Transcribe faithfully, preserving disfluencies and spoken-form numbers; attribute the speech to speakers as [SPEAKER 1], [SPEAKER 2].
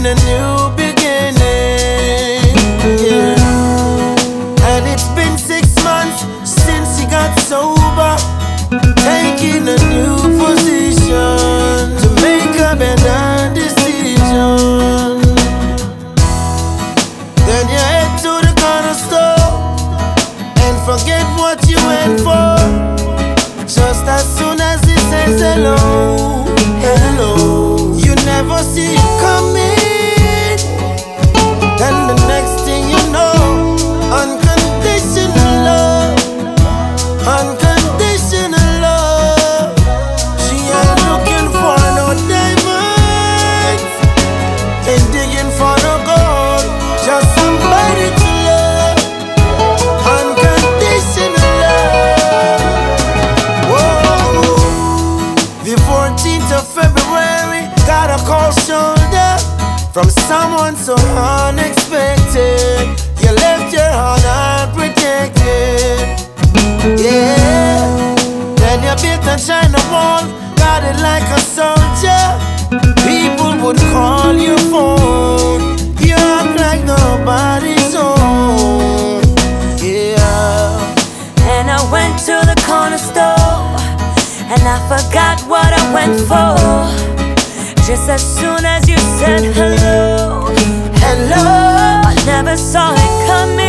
[SPEAKER 1] a new beginning. Yeah. And it's been six months since he got sober, taking a new position to make a better decision. Then you head to the corner store and forget what you went for. Just as soon as he says hello, hello, you never see it coming. Then the next thing you know, unconditional love, unconditional love. She ain't looking for no diamonds, ain't digging for no gold, just somebody to love, unconditional love. Whoa. The fourteenth of February, got a cold shoulder from someone so unexpected. You left your heart unprotected. Yeah. Then you built a China wall, got it like a soldier. People would call your phone, you act like nobody's home. Yeah.
[SPEAKER 2] And I went to the corner store, and I forgot what I went for. Just as soon as you said hello,
[SPEAKER 1] Hello.
[SPEAKER 2] I never saw it coming.